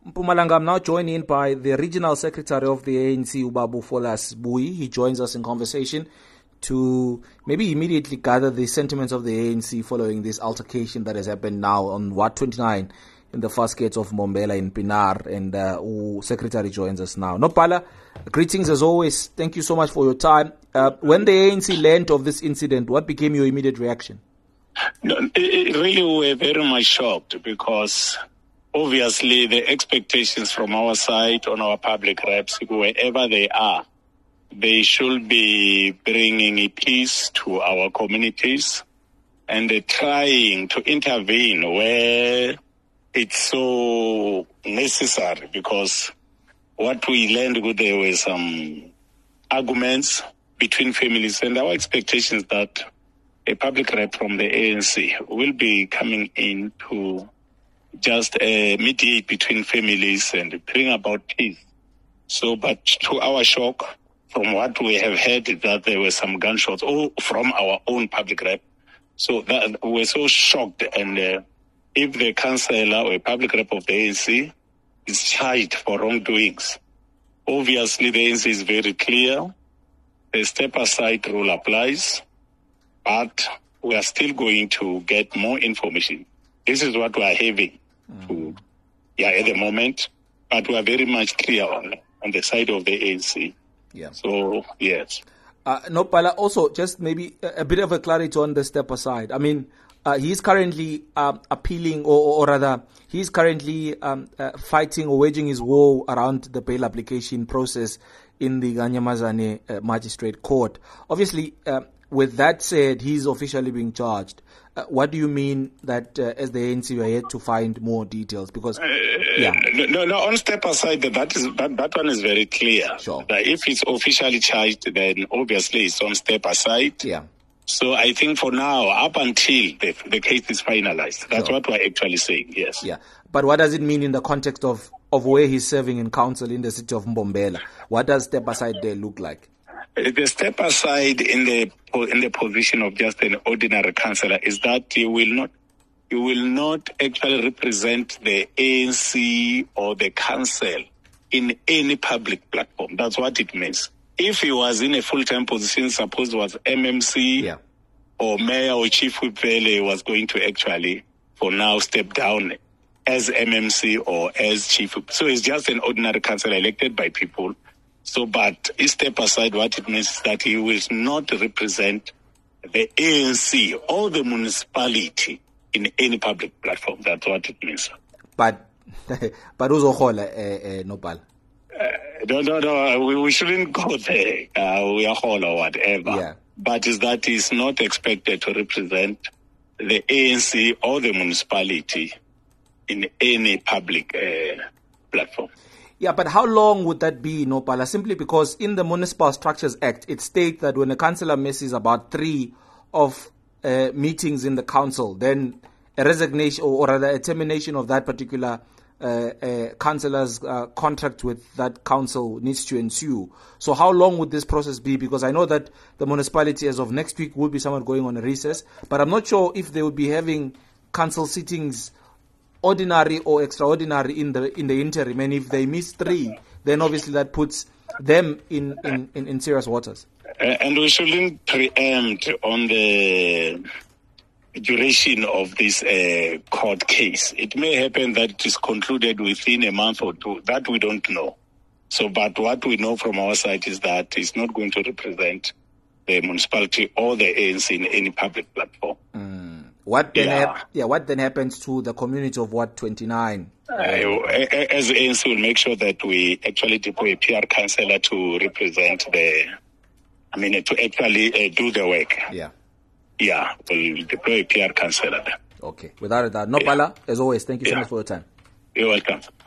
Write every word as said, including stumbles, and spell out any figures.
Mpumalanga, I'm now joined in by the Regional Secretary of the A N C, Ubabu Folas Bui. He joins us in conversation to maybe immediately gather the sentiments of the A N C following this altercation that has happened now on Ward twenty-nine in the first gates of Mbombela in Pienaar. And uh, who Secretary joins us now. Nopala, greetings as always. Thank you so much for your time. Uh, when the A N C learned of this incident, what became your immediate reaction? No, it really we were very much shocked because obviously the expectations from our side on our public reps, wherever they are, they should be bringing peace to our communities and uh, trying to intervene where it's so necessary, because what we learned, there were some arguments between families, and our expectations that a public rep from the A N C will be coming in to just uh, mediate between families and bring about peace. So, but to our shock, from what we have heard, that there were some gunshots oh, from our own public rep. So that we're so shocked. And uh, if the councillor or a public rep of the A N C is charged for wrongdoings, obviously the A N C is very clear. The step-aside rule applies. But we are still going to get more information. This is what we are having mm. to, yeah, at the moment. But we are very much clear on, on the side of the A N C. Yeah. So, yes. Uh, Nopala, also, just maybe a, a bit of a clarity on the step aside. I mean, uh, he's currently uh, appealing, or, or rather, he's currently um, uh, fighting or waging his war around the bail application process in the Kanyamazane uh, Magistrate Court. Obviously, uh, with that said, he's officially being charged. Uh, what do you mean that uh, as the A N C we are yet to find more details? Because, uh, yeah. No, no, on step aside, that is that, that one is very clear. Sure. That if it's officially charged, then obviously it's on step aside. Yeah. So I think for now, up until the, the case is finalized, that's Sure. what we're actually saying, yes. Yeah. But what does it mean in the context of, of where he's serving in council in the city of Mbombela? What does step aside there look like? The step aside in the in the position of just an ordinary councillor is that you will not you will not actually represent the A N C or the council in any public platform. That's what it means. If he was in a full-time position, suppose it was M M C yeah. or mayor or chief whip, he was going to actually, for now, step down as M M C or as chief whip. So it's just an ordinary councillor elected by people. So, but he step aside, what it means is that he will not represent the A N C or the municipality in any public platform. That's what it means. But, but who's Ohola, uh, uh, Nopal? Uh, no, no, no, we, we shouldn't go there. Uh, we are whole or whatever. Yeah. But is that he's not expected to represent the A N C or the municipality in any public uh, platform. Yeah, but how long would that be, Nopala? Simply because in the Municipal Structures Act, it states that when a councillor misses about three of uh, meetings in the council, then a resignation or, or rather a termination of that particular uh, uh, councillor's uh, contract with that council needs to ensue. So how long would this process be? Because I know that the municipality as of next week will be somewhat going on a recess, but I'm not sure if they would be having council sittings ordinary or extraordinary in the in the interim, and if they miss three, then obviously that puts them in, in, in, in serious waters. Uh, and we shouldn't preempt on the duration of this uh, court case. It may happen that it is concluded within a month or two. That we don't know. So, but what we know from our side is that it's not going to represent the municipality or the A N C in any public platform. Mm. What then? Yeah. Hap- yeah. What then happens to the community of Ward twenty-nine? Uh, as the A N C, will make sure that we actually deploy a P R councillor to represent the. I mean, to actually uh, do the work. Yeah. Yeah, we'll deploy a P R councillor. Okay. Without a doubt, Nopala, yeah. As always, thank you so yeah. much for your time. You're welcome.